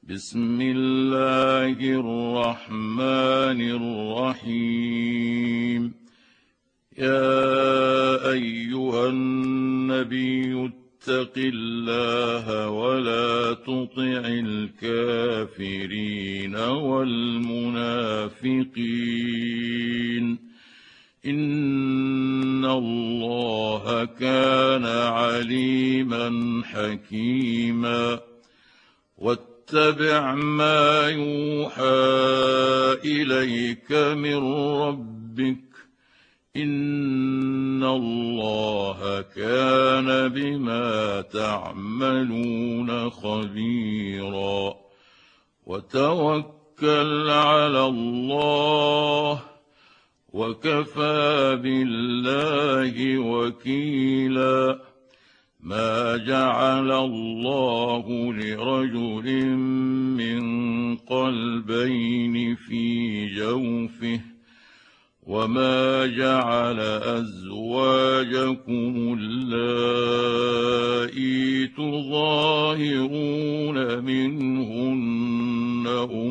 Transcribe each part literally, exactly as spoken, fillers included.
بسم الله الرحمن الرحيم. يا أيها النبي اتق الله ولا تطع الكافرين والمنافقين إن الله كان عليما حكيما. واتبع ما يوحى إليك من ربك إن الله كان بما تعملون خبيرا. وتوكل على الله وكفى بالله وكيلا. ما جعل الله لرجل من قلبين في جوفه وما جعل أزواجكم اللائي تظاهرون منهن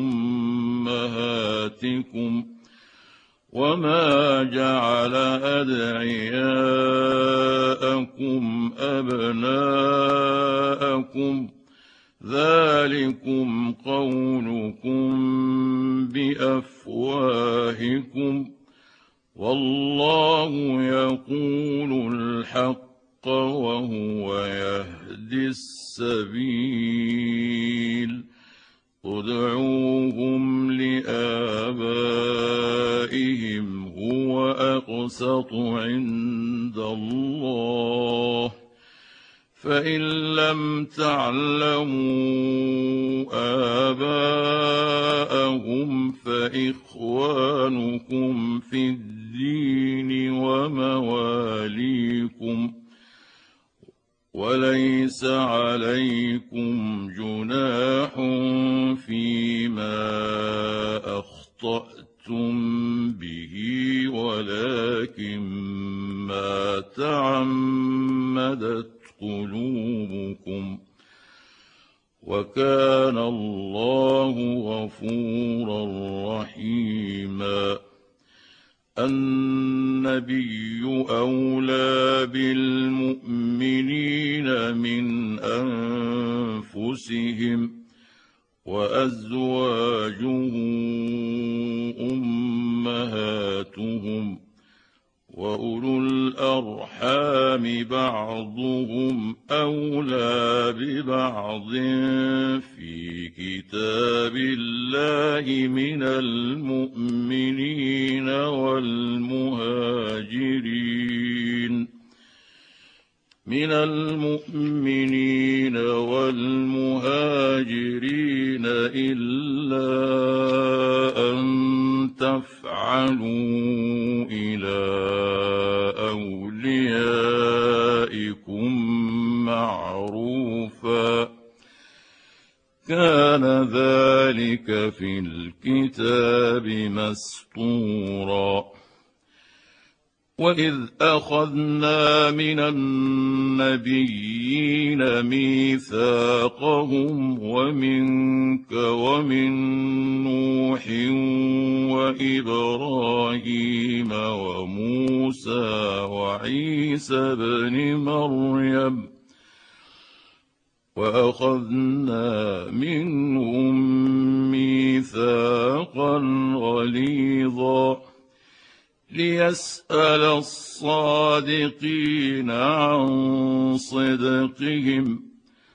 أمهاتكم وما جعل أدعياءكم أبناءكم ذلكم قولكم بأفواهكم والله يقول الحق وهو يهدي السبيل. ادعوهم لآبائهم هو أقسط عند الله فإن لم تعلموا آباءهم فإخوانكم في الدين ومواليكم وليس عليكم جناح فيما أخطأتم به ولكن ما تعمدت قلوبكم وكان الله غفورا رحيما. النبي أولى بالمؤمنين من أنفسهم وأزواجه أمهاتهم وأولو الأرحام بعضهم أولى ببعض في كتاب الله من المؤمنين والمهاجرين من المؤمنين والمهاجرين إلا أن تفعلوا إلى أوليائكم معروفا كان ذلك في الكتاب مسطورا. وإذ أخذنا من النبيين ميثاقهم ومنك ومن نوح وإبراهيم وموسى وعيسى بن مريم وأخذنا منهم ميثاقا غليظا ليسأل الصادقين عن صدقهم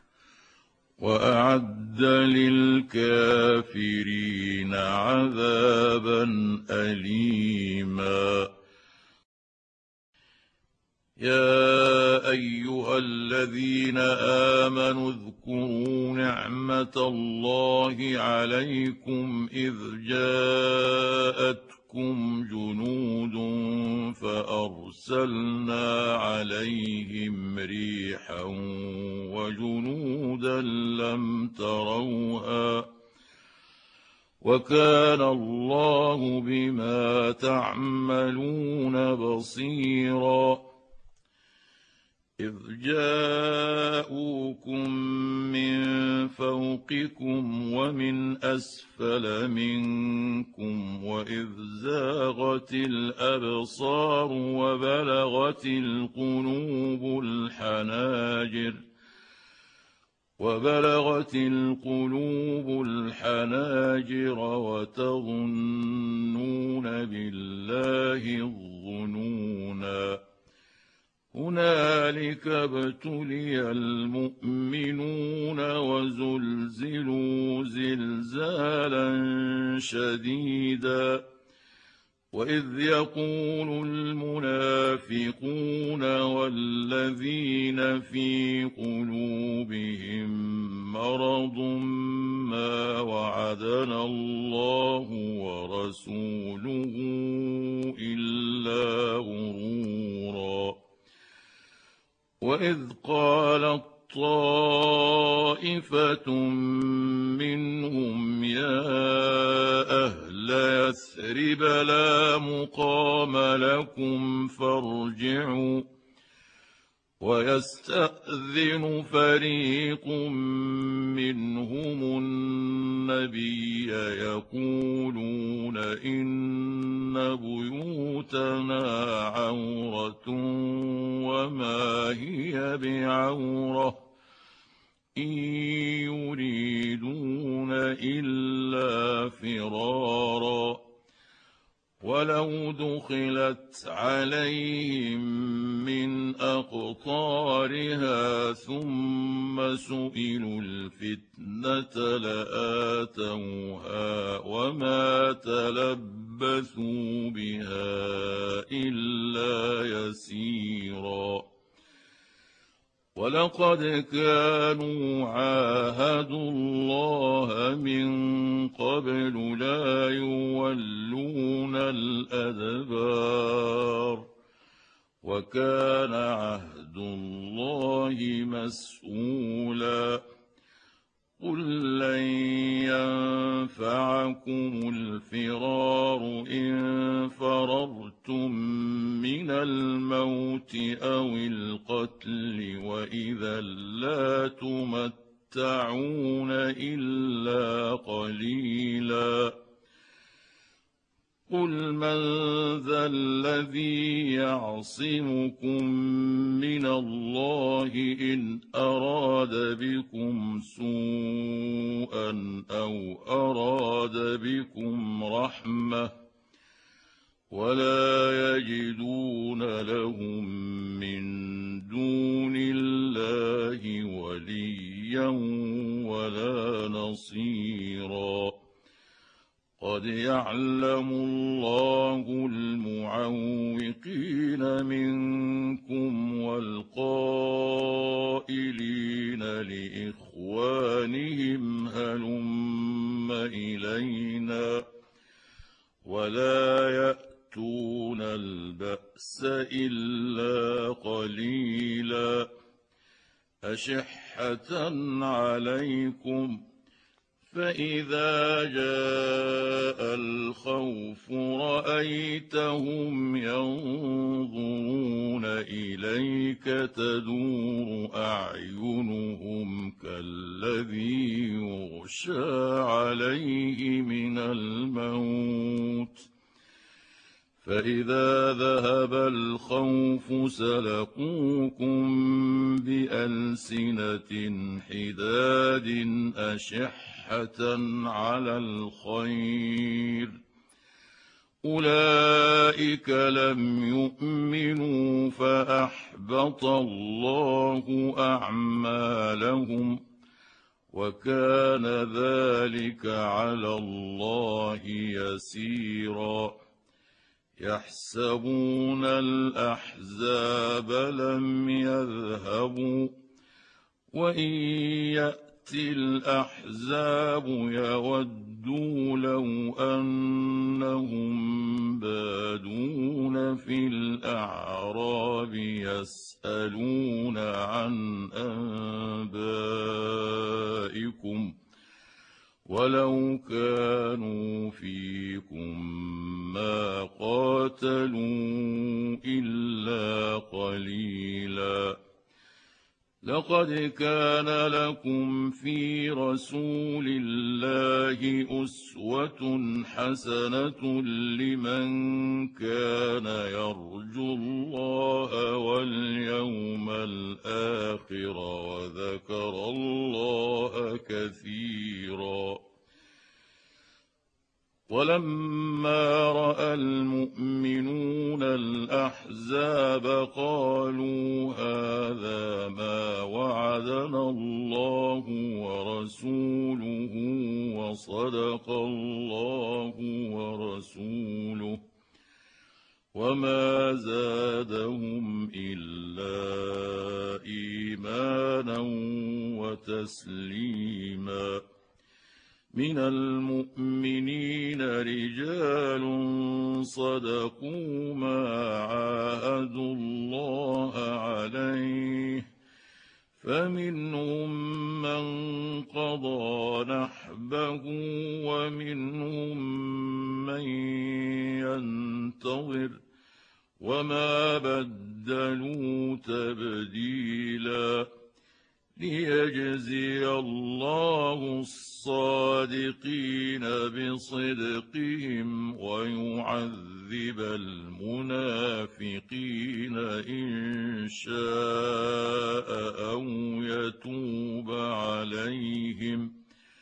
وأعد للكافرين عذابا أليما. يا أيها الذين آمنوا اذكروا نعمة الله عليكم إذ جاءتكم جنود فأرسلنا عليهم ريحا وجنودا لم تروها وكان الله بما تعملون بصيرا. إذ جاءوكم من فوقكم ومن أسفل منكم وإذ زاغت الأبصار وبلغت القلوب الحناجر وبلغت القلوب الحناجر وتظنون بالله الظنونا هنالك ابتلي المؤمنون وزلزلوا زلزالا شديدا وإذ يقول المنافقون والذين في قلوبهم مرض ما وعدنا الله ورسوله إلا غرورا وإذ قالت طائفة منهم يا أهل يثرب لا مقام لكم فارجعوا ويستأذن فريق منهم النبي يقولون إن بيوتنا عورة وما هي بعورة إن يريدون إلا فرارا ولو دخلت عليهم من أقطارها ثم سئلوا الفتنة لآتوها وما تلبثوا بها إلا يسيرا ولقد كانوا عاهدوا الله من قبل لا يولون الأدبار وكان عهد الله مسؤولا قل لن ينفعكم الفرار إن فررتم من الموت أو القتل وإذا لا تمتعون إلا قليلا قل من ذا الذي يعصمكم من الله إن أراد بكم سوءا أو أراد بكم رحمة ولا يجدون لهم من دون الله وليا ولا نصيرا قد يعلم الله المعوقين منكم والقائلين لإخوانهم هلم إلينا ولا يأتون البأس إلا قليلا أشحة عليكم فإذا جاء الخوف رأيتهم ينظرون إليك تدور أعينهم كالذي يغشى عليه من الموت فإذا ذهب الخوف سلقوكم بألسنة حداد أشحة على الخير أولئك لم يؤمنوا فأحبط الله أعمالهم وكان ذلك على الله يسيرا يحسبون الأحزاب لم يذهبوا وإن يأتي الأحزاب يودوا لو أنهم بادون في الأعراب يسألون عن أنبائكم ولو كانوا فيكم ما قاتلوا إلا قليلا لقد كان لكم في رسول الله أسوة حسنة لمن كان يرجو الله واليوم الآخر وذكر الله كثيرا. ولما رأى المؤمنون الأحزاب قالوا هذا ما وعدنا الله ورسوله وصدق الله ورسوله وما زادهم إلا إيمانا وتسليما. من المؤمنين رجال صدقوا ما عاهدوا الله عليه فمنهم من قضى نحبه ومنهم من ينتظر وما بدلوا تبديلا. ليجزي الله الصادقين بصدقهم ويعذب المنافقين إن شاء أو يتوب عليهم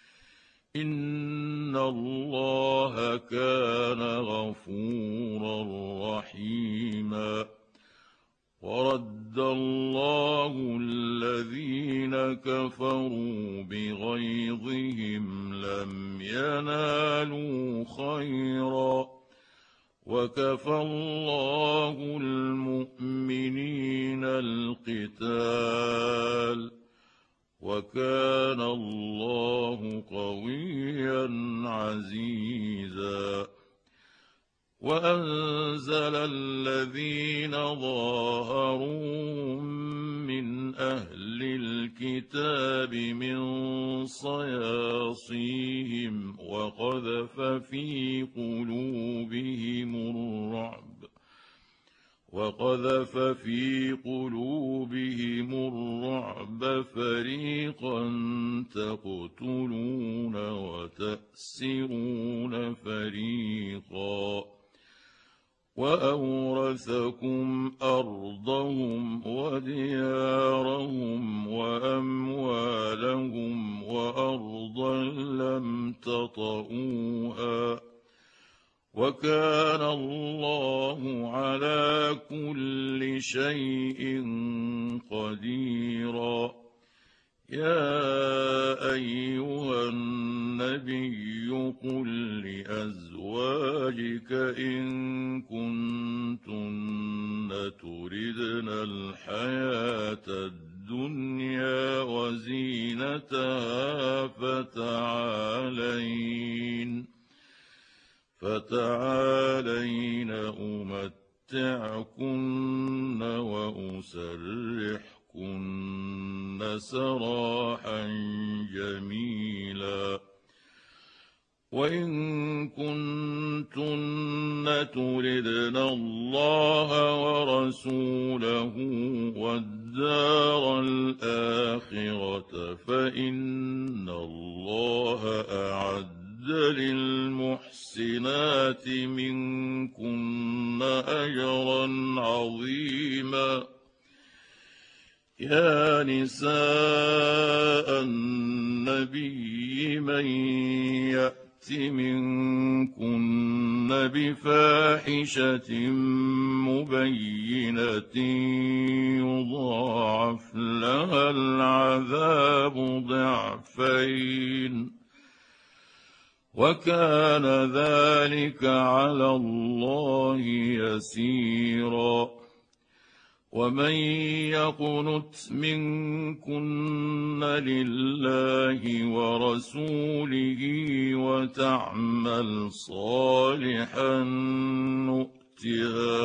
إن الله كان غفورا رحيما. ورد الله الذين كفروا بغيظهم لم ينالوا خيرا وكفى الله المؤمنين القتال وكان الله قويا عزيزا. وأنزل الذين ظاهروهم من أهل الكتاب من صياصيهم وقذف في قلوبهم الرعب وقذف في قلوبهم الرعب فريقا تقتلون وتأسرون فريقا. وأورثكم أرضهم وديارهم وأموالهم وأرضا لم تطئوها وكان الله على كل شيء قديرا. يا أيها النبي قل لأزواجك إن كنتن تردن الحياة الدنيا وزينتها فتعالين فتعالين أمتعكن وأسرحكن سراحا جميلا. وإن كنتن تردن الله ورسوله والدار الآخرة فإن الله أعد للمحسنات منكن أجرا عظيما. يا نساء النبي من يأت منكن بفاحشة مبينة يضاعف لها العذاب ضعفين وكان ذلك على الله يسيرا. ومن يقنت منكن لله ورسوله وتعمل صالحا نؤتها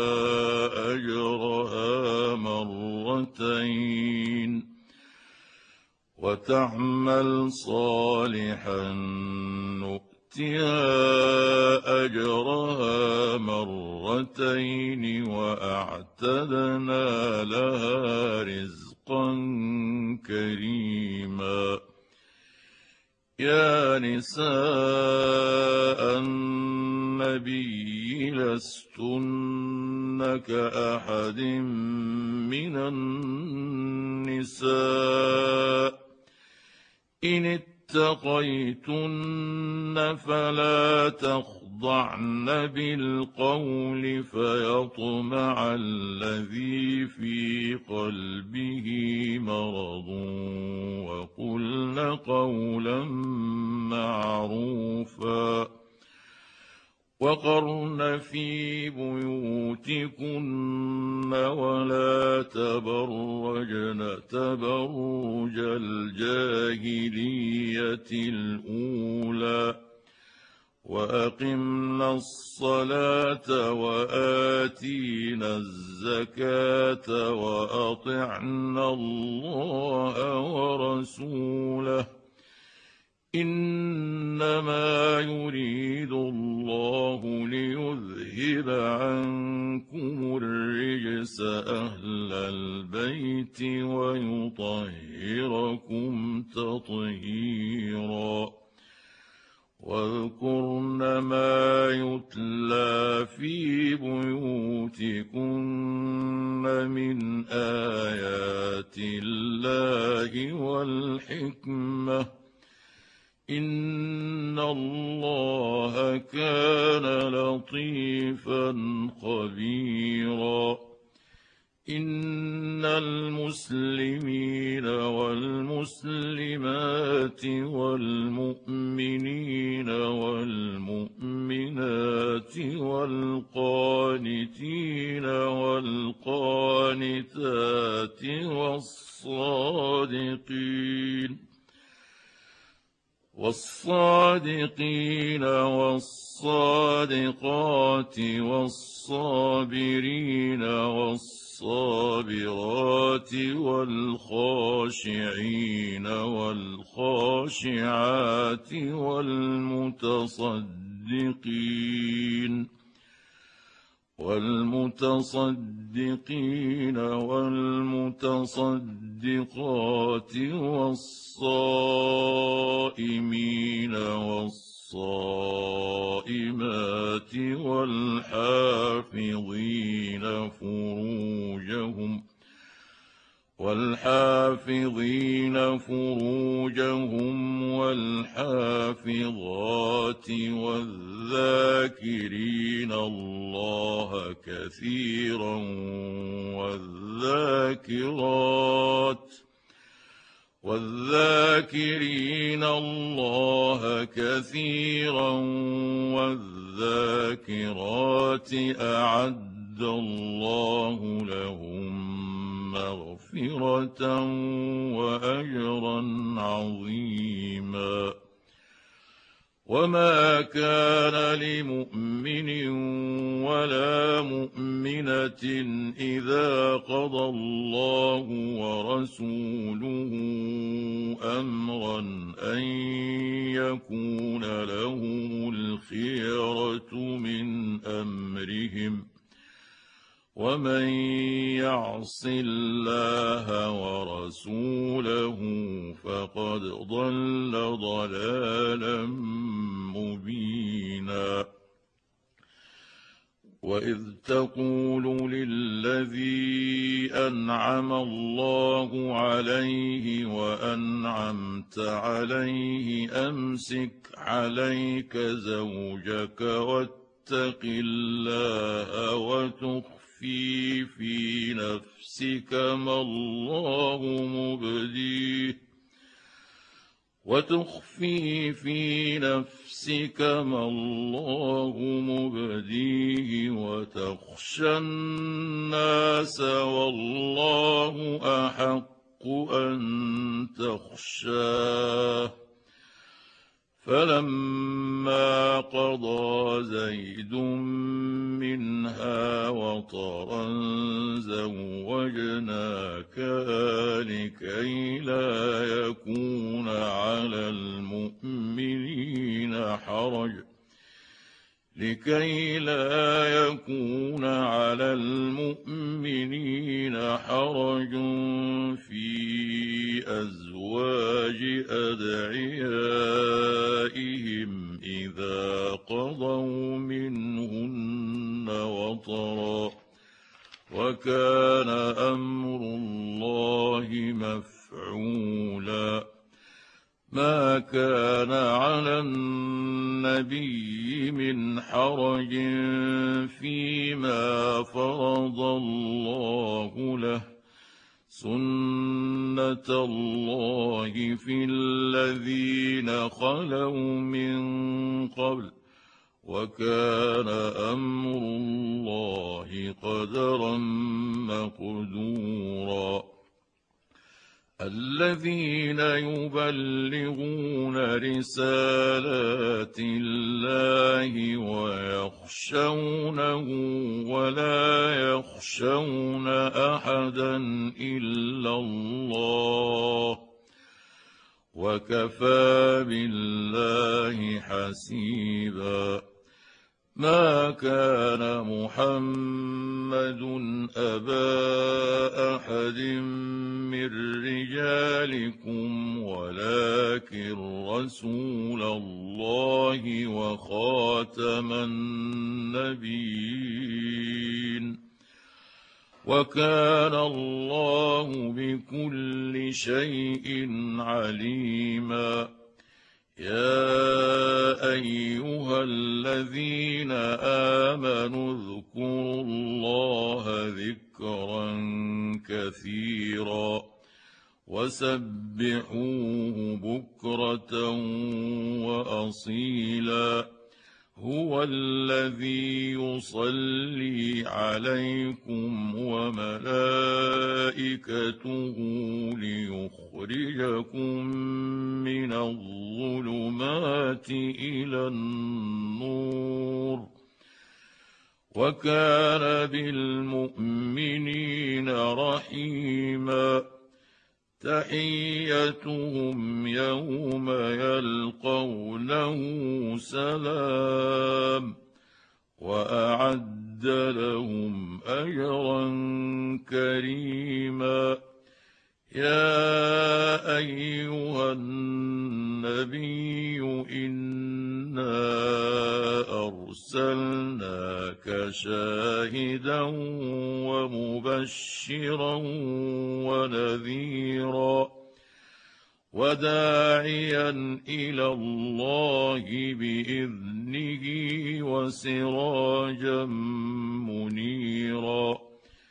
أجرها مرتين وتعمل صالحا نؤتها أجرها مرتين وأعتدنا لها رزقا رزقا كريما. يا نساء النبي لستن كأحد من النساء إن اتقيتن فلا تخضعن بالقول فيطمع الذي في قلبه مرض وقلن قولا معروفا وقرن في بيوتكن ولا تبرجن تبرج الجاهلية الأولى وأقمنا الصلاة وآتينا الزكاة وأطعنا الله ورسوله إنما يريد الله ليذهب عنكم الرجس أهل البيت ويطهركم تطهيرا. واذكرن ما يتلى في بيوتكن من آيات الله والحكمة إن الله كان لطيفا خبيرا. إن المسلمين والمسلمات والمؤمنين والمؤمنات والقانتين والقانتات والصادقين والصادقين والصادقات والصابرين والصابرات والخاشعين والخاشعات والمتصدقين والمتصدقين والمتصدقات والصائمين والصائمات والحافظين فروجهم والحافظين فروجهم والحافظات والذاكرين الله كثيرا والذاكرات والذاكرين الله كثيرا والذاكرات أعد الله لهم مغفرة وأجرا عظيما. وما كان لمؤمن ولا مؤمنة إذا قضى الله ورسوله أمرا أن يكون لهم الخيرة من أمرهم ومن يعص الله ورسوله فقد ضل ضلالا مبينا. وإذ تقول للذي أنعم الله عليه وأنعمت عليه أمسك عليك زوجك واتق الله وتخفي في في نفسك ما الله مبديه وتخفي في نفسك ما الله مبديه وتخشى الناس والله أحق أن تخشاه. فلما قضى زيد منها وطرا زوجناكها لكي لا يكون على المؤمنين حرج لكي لا يكون على المؤمنين حرج في أزواج أدعيائهم إذا قضوا منهن وطرا، وكان أمر الله مفعولا. ما كان على النبي من حرج فيما فرض الله له، سنة الله في الذين خلوا من قبل، وكان أمر الله قدرا مقدورا. الذين يبلغون رسالات الله ويخشونه ولا يخشون أحدا إلا الله، وكفى بالله حسيبا. ما كان محمد أبا أحد من رجالكم ولكن رسول الله وخاتم النبيين، وكان الله بكل شيء عليما. يا أيها الذين آمنوا اذكروا الله ذكرا كثيرا وسبحوه بكرة وأصيلا. هو الذي يصلي عليكم وملائكته ليخرجكم من الظلمات إلى النور، وكان بالمؤمنين رحيما. تحيتهم يوم يلقونه سلام، وأعد لهم أجرا كريما. يا أيها النبي إنا أرسلناك شاهدا ومبشرا ونذيرا وداعيا إلى الله بإذنه وسراجا منيرا.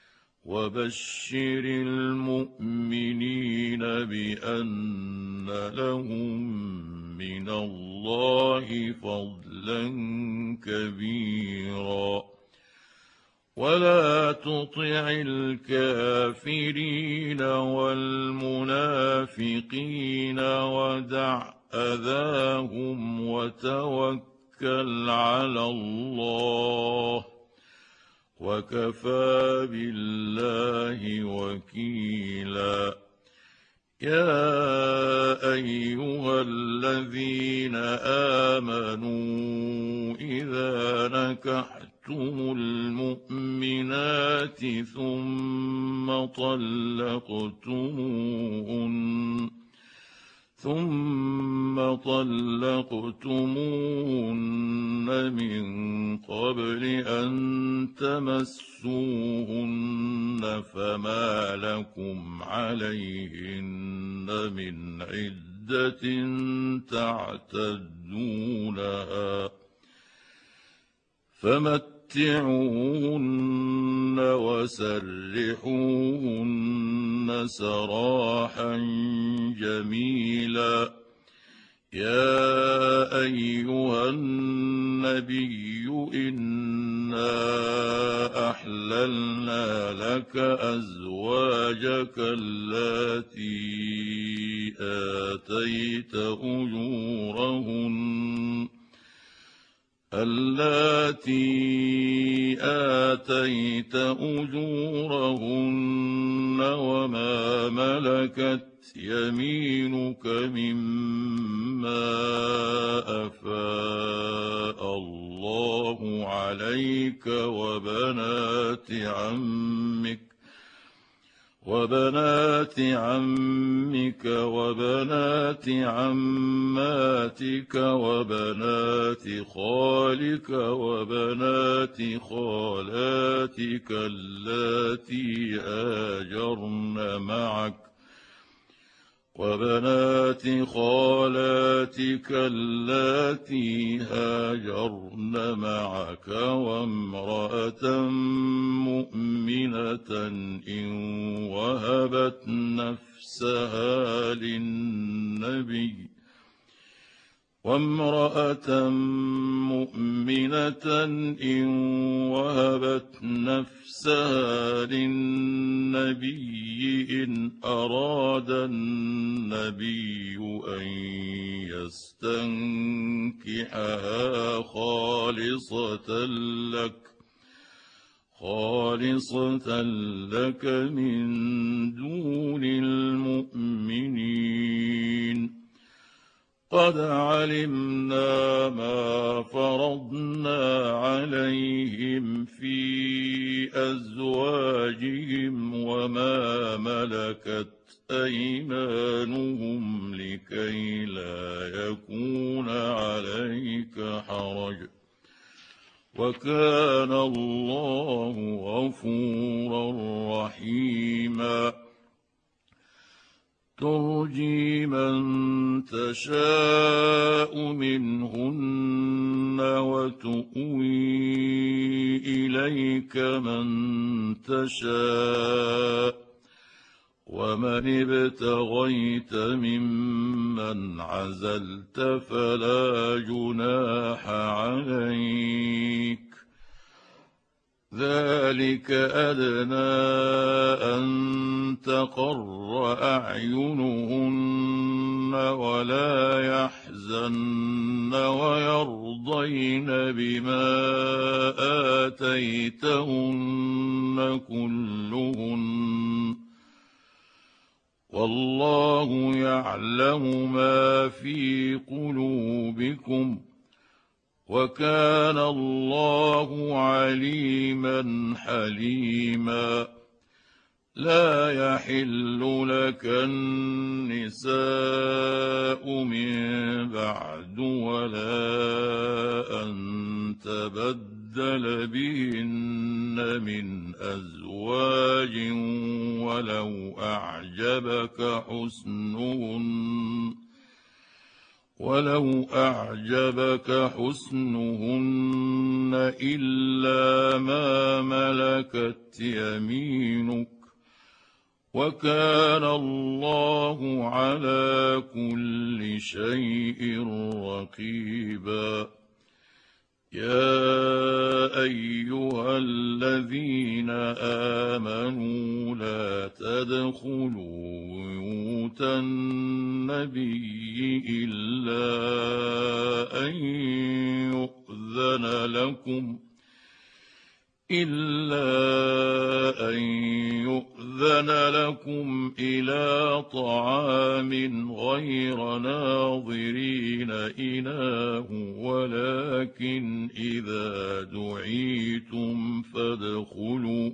وبشر المؤمنين بأن لهم من الله فضلا كبيرا. ولا تطع الكافرين والمنافقين ودع أذاهم وتوكل على الله، وكفى بالله وكيلا. يا أيها الذين آمنوا إذا نكحتم المؤمنات ثم طلقتموهن ثم طلقتموهن من قبل أن تمسوهن فما لكم عليهن من عدة تعتدونها، فمتعوهن وسرحوهن سراحا جميلا. يا أيها النبي إنا أحللنا لك أزواجك اللاتي آتيت أجورهن اللاتي آتيت أجورهن وما ملكت يمينك مما أفاء الله عليك وبنات عمك وبنات عمك وبنات عماتك وبنات خالك وبنات خالاتك اللاتي هاجرن معك وبنات خالاتك اللاتي هاجرن معك وامرأة مؤمنة إن وهبت نفسها للنبي وامرأة مؤمنة إن وهبت نفسها للنبي إن أراد النبي أن يستنكحها خالصة لك خالصة لك من دون المؤمنين قد علمنا ما فرضنا عليهم في أزواجهم وما ملكت أيمانهم لكي لا يكون عليك حرج وكان الله غفورا رحيما ترجي من تشاء منهن وتؤوي إليك من تشاء ومن ابتغيت ممن عزلت فلا جناح عليك ذلك أدنى أن تقر أعينهن ولا يحزن ويرضين بما آتيتهن كلهن والله يعلم ما في قلوبكم وكان الله عليما حليما لا يحل لك النساء من بعد ولا أن تبدل بهن من أزواج ولو أعجبك حسنهن ولو أعجبك حسنهن إلا ما ملكت يمينك وكان الله على كل شيء رقيبا يا أيها الذين آمنوا لا تدخلوا بيوت النبي إلا أن يؤذن لكم إلا أن يؤذن لكم إلى طعام غير ناظرين إناه ولكن إذا دعيتم فادخلوا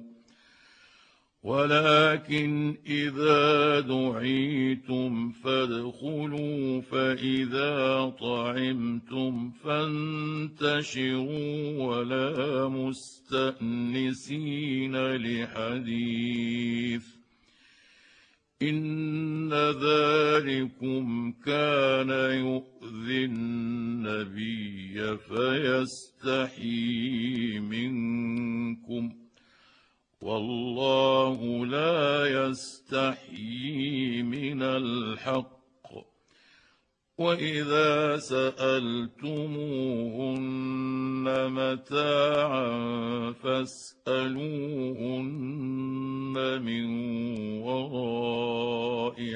ولكن إذا دعيتم فادخلوا فإذا طعمتم فانتشروا ولا مستأنسين لحديث إن ذلكم كان يؤذي النبي فيستحيي منكم والله لا يستحيي من الحق وإذا سألتموهن متاعا فاسألوهن من وراء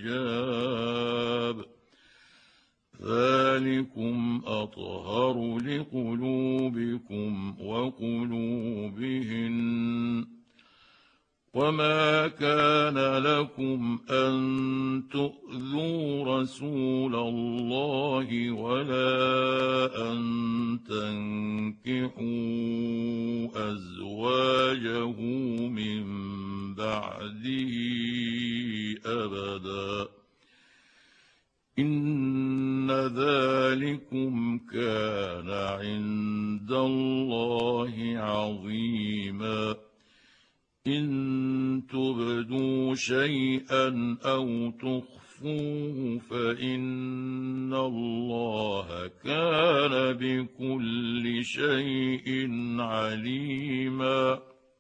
حجاب ذلكم أطهر لقلوبكم وقلوبهن وما كان لكم أن تؤذوا رسول الله ولا أن تنكحوا أزواجه من بعده أبدا إن ذلكم كان عند الله عظيما إن تبدوا شيئا أو تخفوه فإن الله كان بكل شيء عليما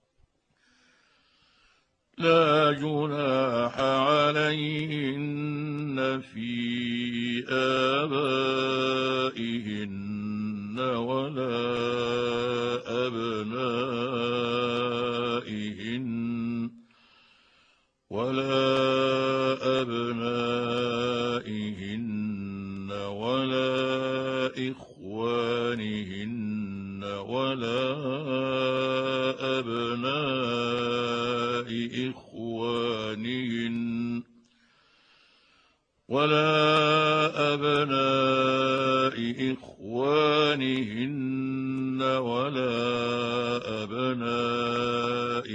لا جناح عليهن في آبائهن ولا أبنائهن ولا أبنائهن ولا إخوانهن ولا أبناء إخوانهن ولا أبناء إخوانهن ولا أبناء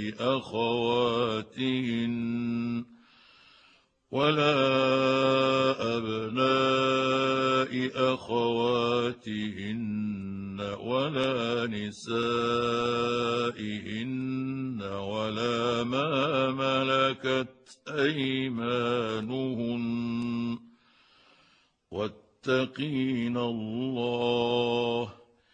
أخواتهن ولا أبناء أخواتهن ولا نسائهن ولا ما ملكت أيمانهن واتقين الله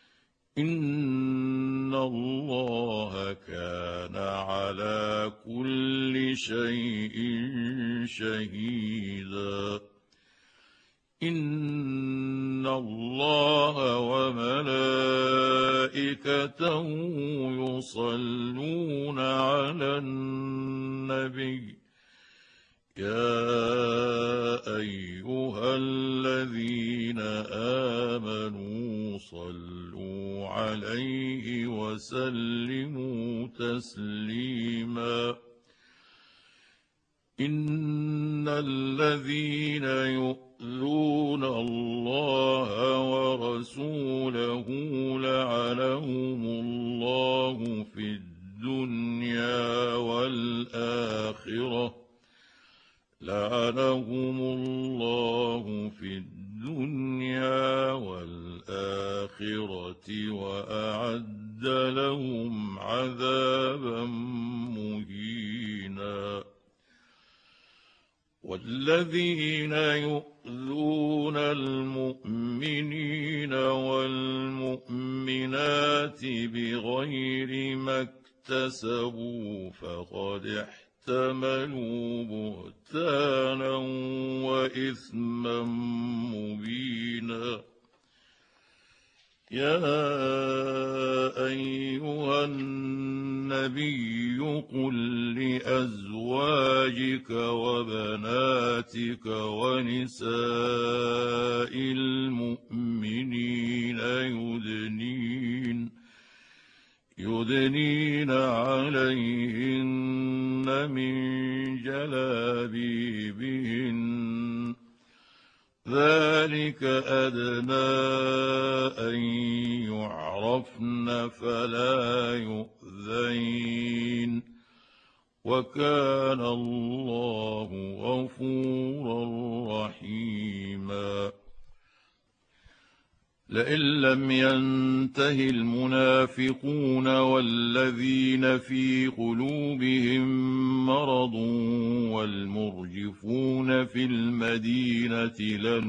إن الله كان على كل شيء شهيدا إن الله وملائكته يصلون على النبي يا أيها الذين آمنوا صلوا عليه وسلموا تسليما إن الذين يؤذون الله ورسوله لعنهم الله في الدنيا والآخرة لعنهم الله في الدنيا والآخرة وأعد لهم عذابا مهينا والذين يؤذون المؤمنين والمؤمنات بغير ما اكتسبوا فقد احتملوا احتملوا بهتانا وإثما مبينا يا أيها النبي قل لأزواجك وبناتك ونساء المؤمنين يدنين يدنين عليهن من جلابيبهن ذلك أدنى أن يعرفن فلا يؤذين وكان الله غفورا رحيما لئن لم ينته المنافقون والذين في قلوبهم مرض والمرجفون في المدينة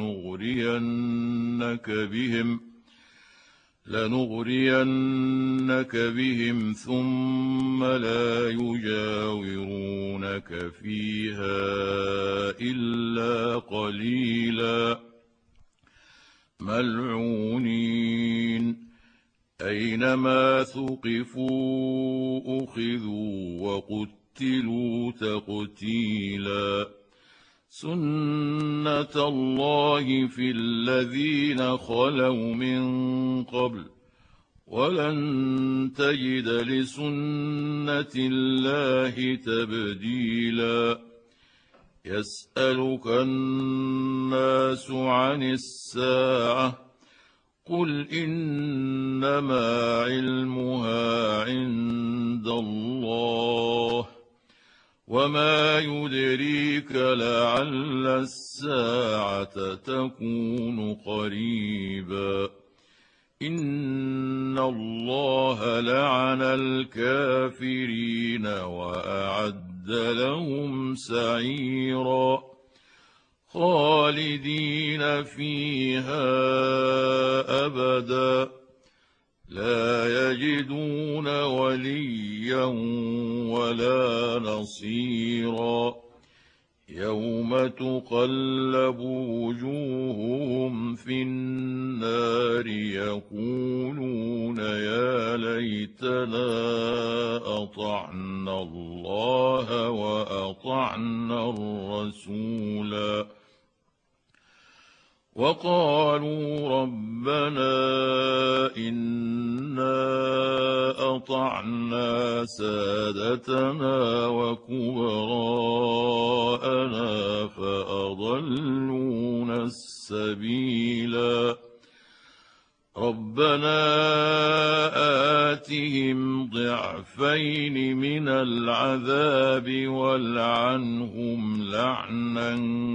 لنغرينك بهم لنغرينك بهم ثم لا يجاورونك فيها إلا قليلا ملعونين أينما ثقفوا أخذوا وقتلوا تقتيلا سنة الله في الذين خلوا من قبل ولن تجد لسنة الله تبديلا يسألك الناس عن الساعة قل إنما علمها عند الله وما يدريك لعل الساعة تكون قريبا إن الله لعن الكافرين وأعد لهم سعيرا خالدين فيها أبدا لا يجدون وليا ولا نصيرا يوم تقلب وجوههم في النار يقولون يا ليتنا أطعنا الله وأطعنا الرسولا وقالوا ربنا إنا أطعنا سادتنا وكبراءنا فأضلونا السبيلا ربنا آتهم ضعفين من العذاب والعنهم لعنا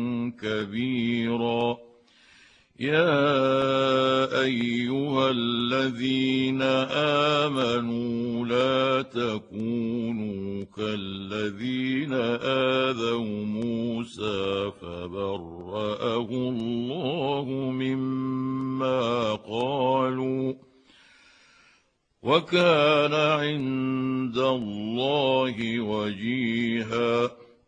كبيرا يا أيها الذين آمنوا لا تكونوا كالذين آذوا موسى فبرأه الله مما قالوا وكان عند الله وجيها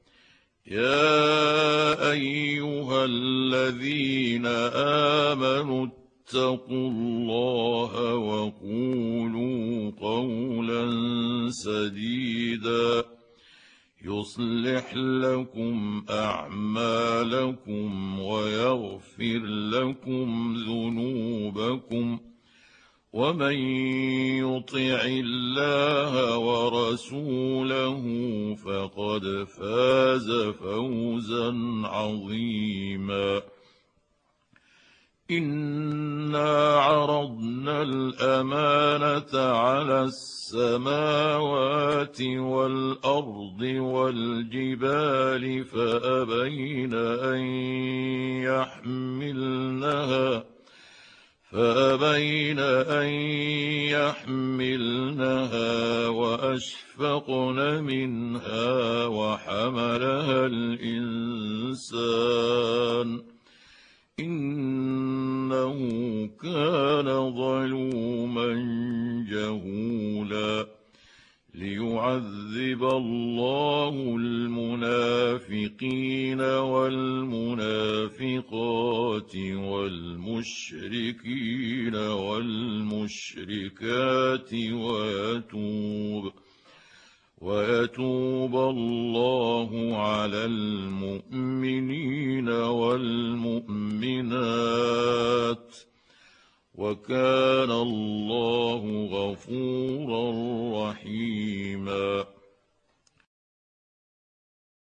يا أيها الذين آمنوا اتقوا الله وقولوا قولا سديدا يصلح لكم أعمالكم ويغفر لكم ذنوبكم ومن يطع الله ورسوله فقد فاز فوزا عظيما إنا عرضنا الأمانة على السماوات والأرض والجبال فأبين أن يحملنها فأبين أن يحملنها وأشفقن منها وحملها الإنسان إنه كان ظلوما جهولا ليعذب الله المنافقين والمنافقات والمشركين والمشركات ويتوب ويتوب الله على المؤمنين والمؤمنات وكان الله غفورا رحيما